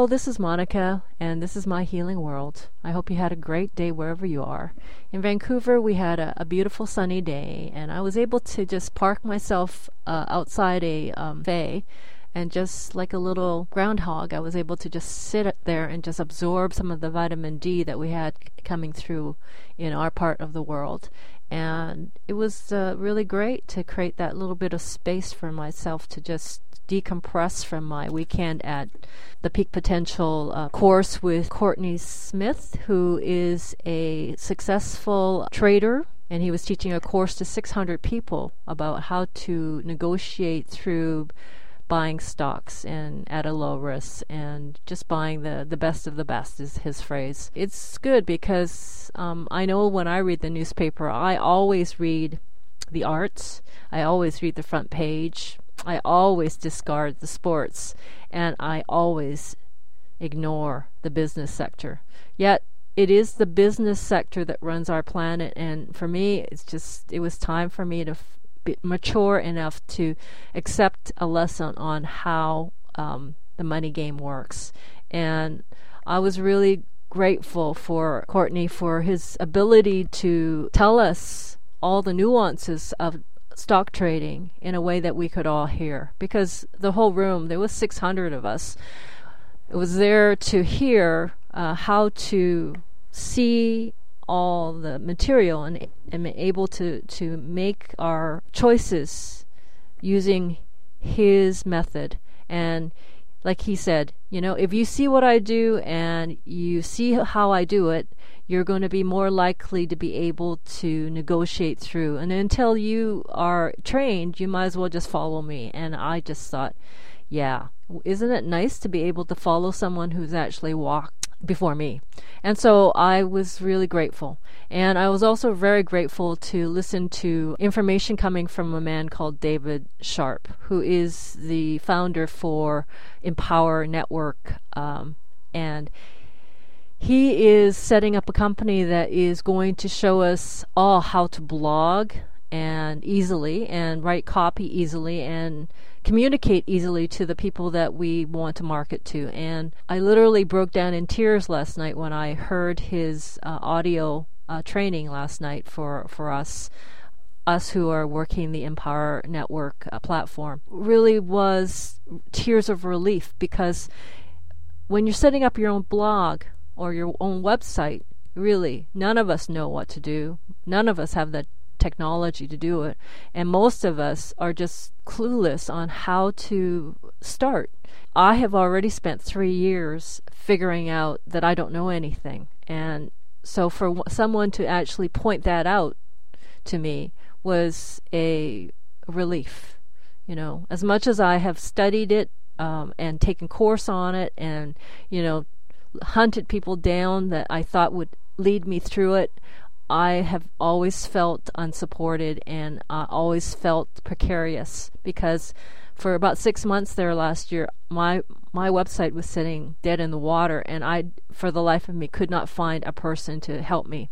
Hello, this is Monica, and this is My Healing World. I hope you had a great day wherever you are. In Vancouver, we had a beautiful sunny day, and I was able to just park myself outside a cafe, and just like a little groundhog, I was able to just sit there and just absorb some of the vitamin D that we had coming through in our part of the world. And it was really great to create that little bit of space for myself to just decompress from my weekend at the Peak Potential course with Courtney Smith, who is a successful trader, and he was teaching a course to 600 people about how to negotiate through buying stocks and at a low risk, and just buying the best of the best is his phrase. It's good because I know when I read the newspaper, I always read the arts, I always read the front page, I always discard the sports, and I always ignore the business sector. Yet it is the business sector that runs our planet, and for me, it was time for me to be mature enough to accept a lesson on how the money game works. And I was really grateful for Courtney for his ability to tell us all the nuances of stock trading in a way that we could all hear, because the whole room, there was 600 of us, it was there to hear how to see all the material and able to make our choices using his method. And like he said, if you see what I do and you see how I do it, you're going to be more likely to be able to negotiate through. And until you are trained, you might as well just follow me. And I just thought, yeah, isn't it nice to be able to follow someone who's actually walked before me? And so I was really grateful. And I was also very grateful to listen to information coming from a man called David Sharp, who is the founder for Empower Network. And he is setting up a company that is going to show us all how to blog and easily, and write copy easily, and communicate easily to the people that we want to market to. And I literally broke down in tears last night when I heard his audio training last night for us who are working the Empower Network platform. Really was tears of relief, because when you're setting up your own blog or your own website, really, none of us know what to do. None of us have the technology to do it. And most of us are just clueless on how to start. I have already spent 3 years figuring out that I don't know anything. And so for someone to actually point that out to me was a relief. As much as I have studied it and taken course on it, and hunted people down that I thought would lead me through it, I have always felt unsupported, and always felt precarious, because for about 6 months there last year, my website was sitting dead in the water, and I, for the life of me, could not find a person to help me.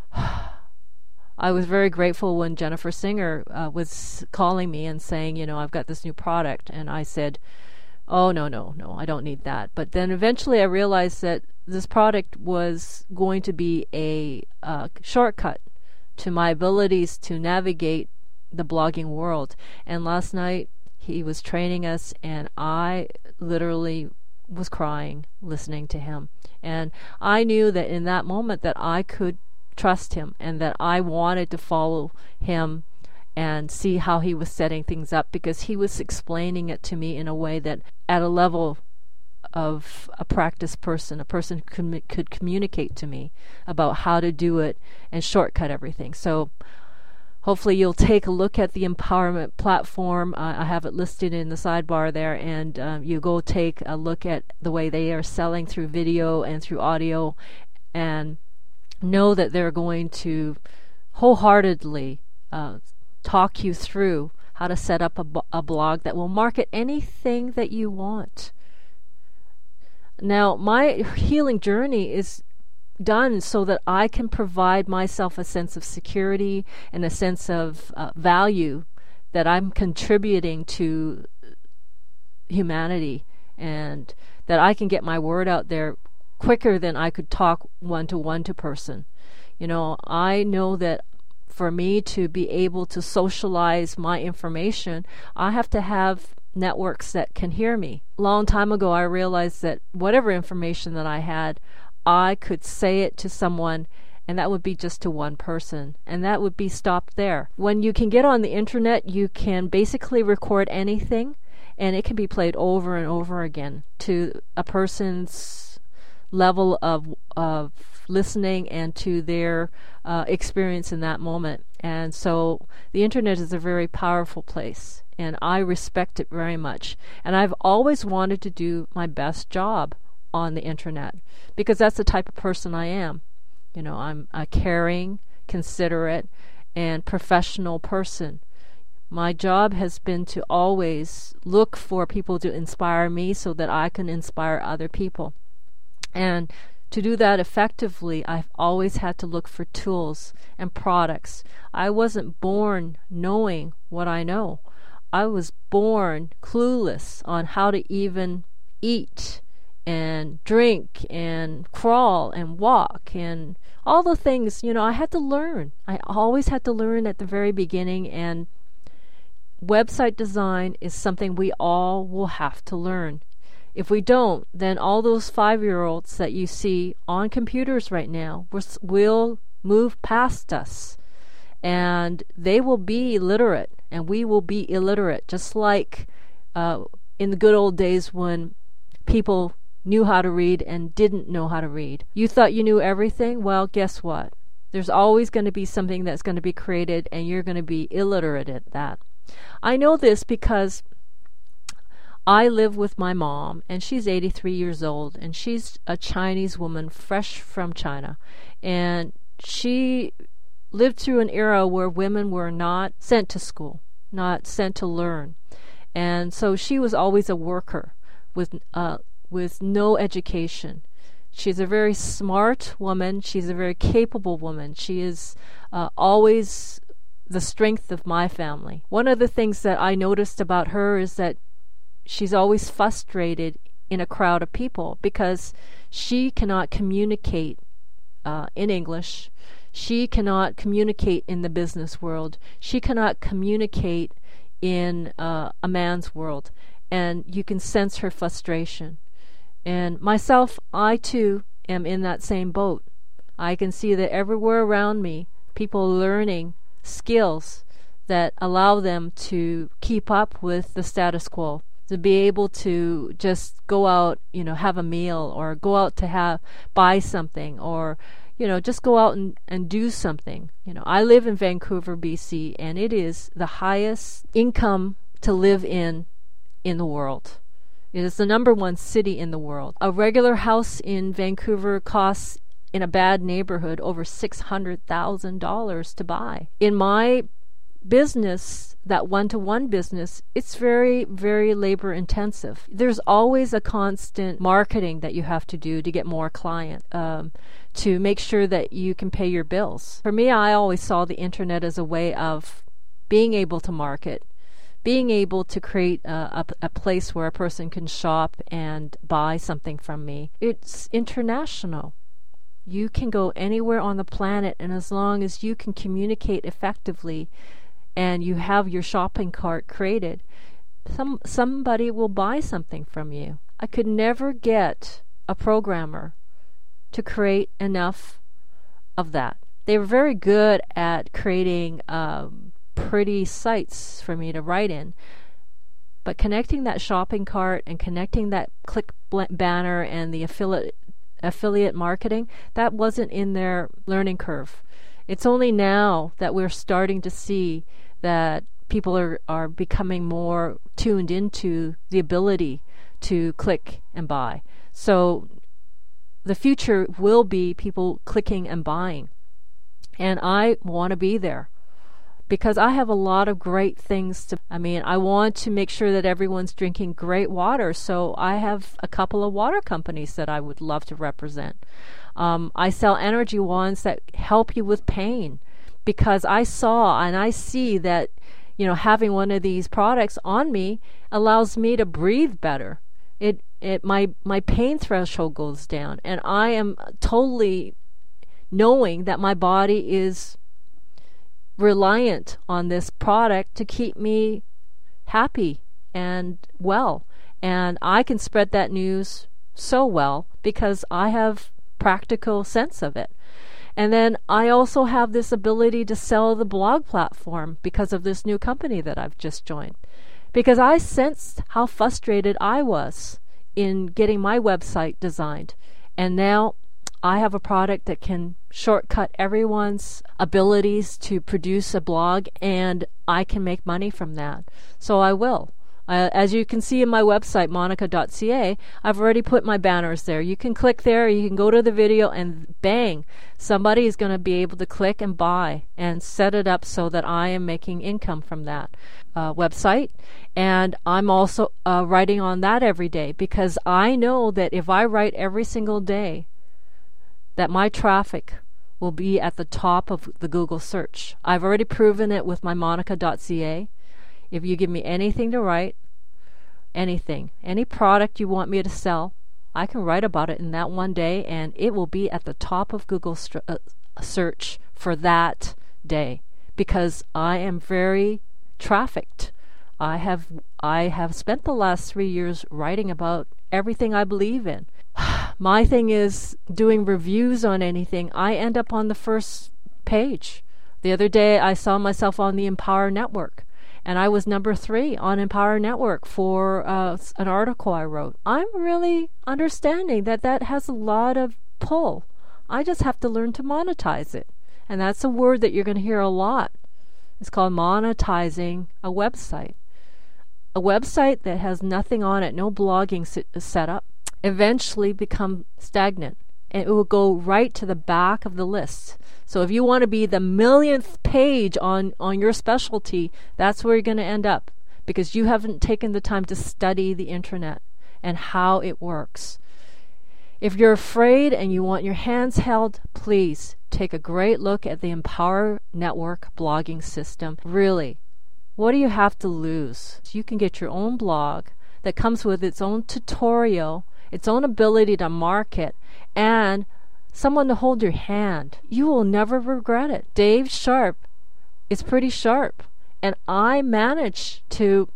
I was very grateful when Jennifer Singer was calling me and saying, I've got this new product, and I said, oh, no, I don't need that. But then eventually I realized that this product was going to be a shortcut to my abilities to navigate the blogging world. And last night he was training us, and I literally was crying listening to him. And I knew that in that moment that I could trust him, and that I wanted to follow him and see how he was setting things up, because he was explaining it to me in a way that, at a level of a practiced person, a person who could communicate to me about how to do it and shortcut everything. So hopefully you'll take a look at the empowerment platform. I have it listed in the sidebar there, and you go take a look at the way they are selling through video and through audio, and know that they're going to wholeheartedly talk you through how to set up a blog that will market anything that you want. Now, my healing journey is done so that I can provide myself a sense of security and a sense of value that I'm contributing to humanity and that I can get my word out there quicker than I could talk one-to-one to person. I know that for me to be able to socialize my information, I have to have networks that can hear me. A long time ago, I realized that whatever information that I had, I could say it to someone, and that would be just to one person, and that would be stopped there. When you can get on the internet, you can basically record anything, and it can be played over and over again to a person's level of listening and to their experience in that moment. And so the internet is a very powerful place, and I respect it very much. And I've always wanted to do my best job on the internet because that's the type of person I am. I'm a caring, considerate, and professional person. My job has been to always look for people to inspire me so that I can inspire other people. And to do that effectively, I've always had to look for tools and products. I wasn't born knowing what I know. I was born clueless on how to even eat and drink and crawl and walk and all the things, I had to learn. I always had to learn at the very beginning, and website design is something we all will have to learn. If we don't, then all those 5-year-olds that you see on computers right now will move past us, and they will be literate, and we will be illiterate, just like in the good old days when people knew how to read and didn't know how to read. You thought you knew everything? Well, guess what? There's always going to be something that's going to be created, and you're going to be illiterate at that. I know this because I live with my mom, and she's 83 years old, and she's a Chinese woman fresh from China. And she lived through an era where women were not sent to school, not sent to learn. And so she was always a worker with no education. She's a very smart woman. She's a very capable woman. She is always the strength of my family. One of the things that I noticed about her is that she's always frustrated in a crowd of people because she cannot communicate in English. She cannot communicate in the business world. She cannot communicate in a man's world. And you can sense her frustration. And myself, I too am in that same boat. I can see that everywhere around me, people are learning skills that allow them to keep up with the status quo, to be able to just go out, have a meal, or go out to buy something, or, just go out and do something. I live in Vancouver, BC, and it is the highest income to live in the world. It is the number one city in the world. A regular house in Vancouver costs, in a bad neighborhood, over $600,000 to buy. In my business, that one-to-one business, it's very, very labor intensive. There's always a constant marketing that you have to do to get more clients, to make sure that you can pay your bills. For me, I always saw the internet as a way of being able to market, being able to create a place where a person can shop and buy something from me. It's international. You can go anywhere on the planet, and as long as you can communicate effectively and you have your shopping cart created, somebody will buy something from you. I could never get a programmer to create enough of that. They were very good at creating pretty sites for me to write in, but connecting that shopping cart and connecting that click banner and the affiliate marketing, that wasn't in their learning curve. It's only now that we're starting to see that people are becoming more tuned into the ability to click and buy. So the future will be people clicking and buying. And I want to be there because I have a lot of great things I want to make sure that everyone's drinking great water. So I have a couple of water companies that I would love to represent. I sell energy wands that help you with pain because I saw and I see that, having one of these products on me allows me to breathe better. It my pain threshold goes down, and I am totally knowing that my body is reliant on this product to keep me happy and well. And I can spread that news so well because I have practical sense of it. And then I also have this ability to sell the blog platform because of this new company that I've just joined. Because I sensed how frustrated I was in getting my website designed. And now I have a product that can shortcut everyone's abilities to produce a blog, and I can make money from that. So I will. As you can see in my website, monica.ca, I've already put my banners there. You can click there, you can go to the video, and bang, somebody is going to be able to click and buy and set it up so that I am making income from that website. And I'm also writing on that every day, because I know that if I write every single day, that my traffic will be at the top of the Google search. I've already proven it with my monica.ca. If you give me anything to write, anything, any product you want me to sell, I can write about it in that one day, and it will be at the top of Google search for that day, because I am very trafficked. I have spent the last 3 years writing about everything I believe in. My thing is doing reviews on anything. I end up on the first page. The other day I saw myself on the Empower Network, and I was number 3 on Empower Network for an article I wrote. I'm really understanding that that has a lot of pull. I just have to learn to monetize it. And that's a word that you're going to hear a lot. It's called monetizing a website. A website that has nothing on it, no blogging setup, eventually become stagnant. And it will go right to the back of the list. So if you want to be the millionth page on your specialty, that's where you're going to end up, because you haven't taken the time to study the internet and how it works. If you're afraid and you want your hands held, please take a great look at the Empower Network blogging system. Really, what do you have to lose? You can get your own blog that comes with its own tutorial, its own ability to market, and someone to hold your hand. You will never regret it. Dave Sharp is pretty sharp, and I managed to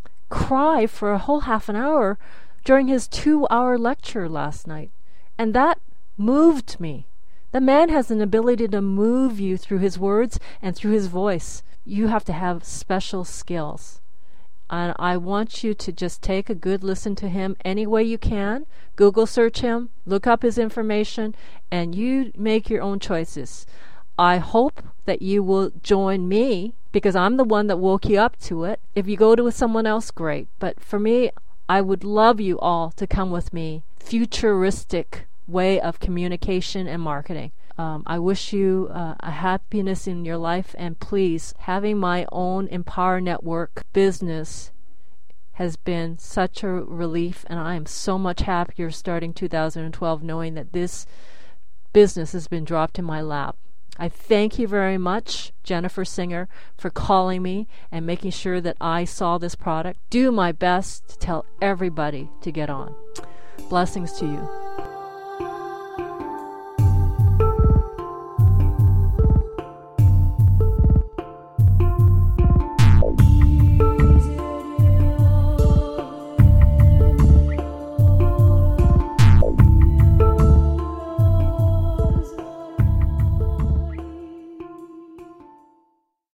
cry for a whole half an hour during his 2-hour lecture last night, and that moved me. The man has an ability to move you through his words and through his voice. You have to have special skills. And I want you to just take a good listen to him any way you can. Google search him, look up his information, and you make your own choices. I hope that you will join me, because I'm the one that woke you up to it. If you go to someone else, great. But for me, I would love you all to come with me. Futuristic way of communication and marketing. I wish you a happiness in your life, and please, having my own Empower Network business has been such a relief, and I am so much happier starting 2012 knowing that this business has been dropped in my lap. I thank you very much, Jennifer Singer, for calling me and making sure that I saw this product. Do my best to tell everybody to get on. Blessings to you.